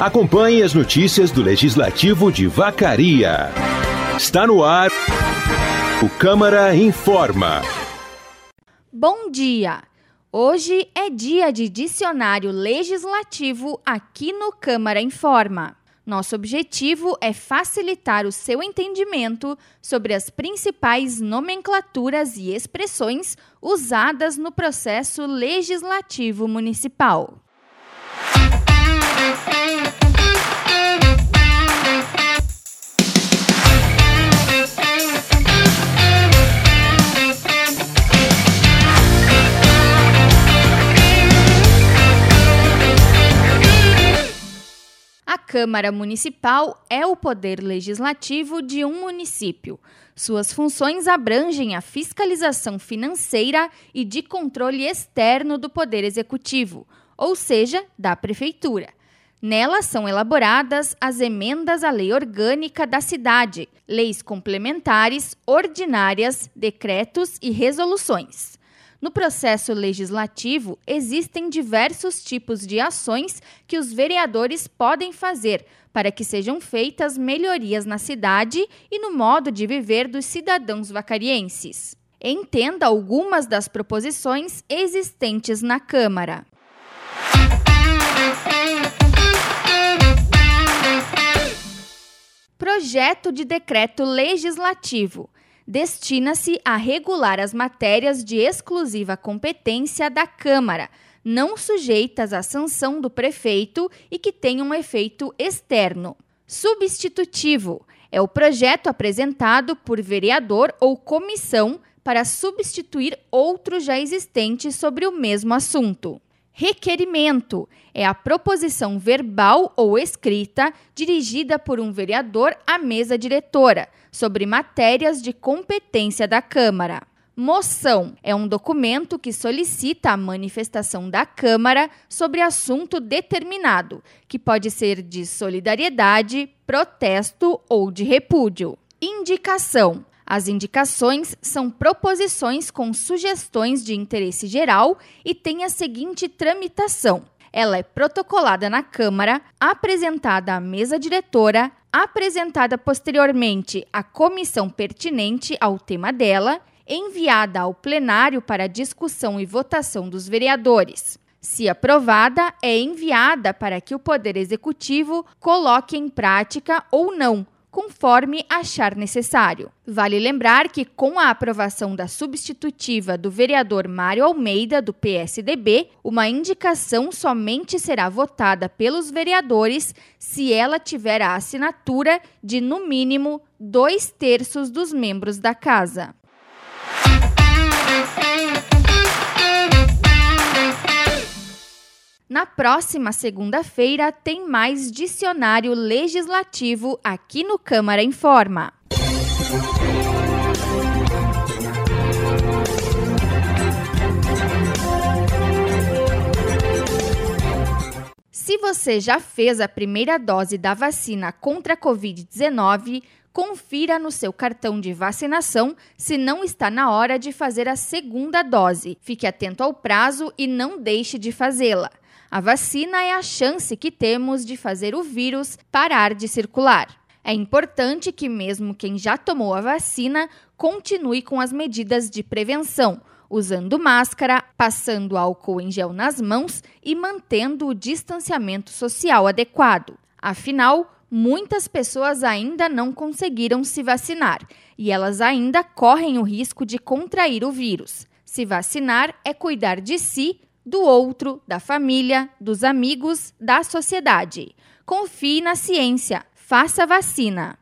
Acompanhe as notícias do Legislativo de Vacaria. Está no ar o Câmara Informa. Bom dia! Hoje é dia de dicionário legislativo aqui no Câmara Informa. Nosso objetivo é facilitar o seu entendimento sobre as principais nomenclaturas e expressões usadas no processo legislativo municipal. A Câmara Municipal é o poder legislativo de um município. Suas funções abrangem a fiscalização financeira e de controle externo do Poder Executivo, ou seja, da Prefeitura. Nela são elaboradas as emendas à Lei Orgânica da Cidade, leis complementares, ordinárias, decretos e resoluções. No processo legislativo, existem diversos tipos de ações que os vereadores podem fazer para que sejam feitas melhorias na cidade e no modo de viver dos cidadãos vacarienses. Entenda algumas das proposições existentes na Câmara. Projeto de decreto legislativo. Destina-se a regular as matérias de exclusiva competência da Câmara, não sujeitas à sanção do prefeito e que tenham um efeito externo. Substitutivo é o projeto apresentado por vereador ou comissão para substituir outro já existente sobre o mesmo assunto. Requerimento é a proposição verbal ou escrita dirigida por um vereador à mesa diretora sobre matérias de competência da Câmara. Moção é um documento que solicita a manifestação da Câmara sobre assunto determinado, que pode ser de solidariedade, protesto ou de repúdio. Indicação. As indicações são proposições com sugestões de interesse geral e têm a seguinte tramitação. Ela é protocolada na Câmara, apresentada à mesa diretora, apresentada posteriormente à comissão pertinente ao tema dela, enviada ao plenário para discussão e votação dos vereadores. Se aprovada, é enviada para que o Poder Executivo coloque em prática ou não, conforme achar necessário. Vale lembrar que, com a aprovação da substitutiva do vereador Mário Almeida, do PSDB, uma indicação somente será votada pelos vereadores se ela tiver a assinatura de, no mínimo, 2/3 dos membros da Casa. Na próxima segunda-feira tem mais dicionário legislativo aqui no Câmara Informa. Se você já fez a primeira dose da vacina contra a Covid-19, confira no seu cartão de vacinação se não está na hora de fazer a segunda dose. Fique atento ao prazo e não deixe de fazê-la. A vacina é a chance que temos de fazer o vírus parar de circular. É importante que mesmo quem já tomou a vacina continue com as medidas de prevenção, usando máscara, passando álcool em gel nas mãos e mantendo o distanciamento social adequado. Afinal, muitas pessoas ainda não conseguiram se vacinar e elas ainda correm o risco de contrair o vírus. Se vacinar é cuidar de si, do outro, da família, dos amigos, da sociedade. Confie na ciência. Faça vacina.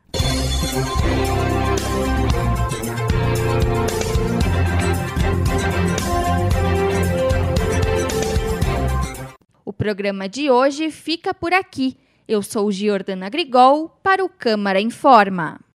O programa de hoje fica por aqui. Eu sou Giordana Grigol para o Câmara Informa.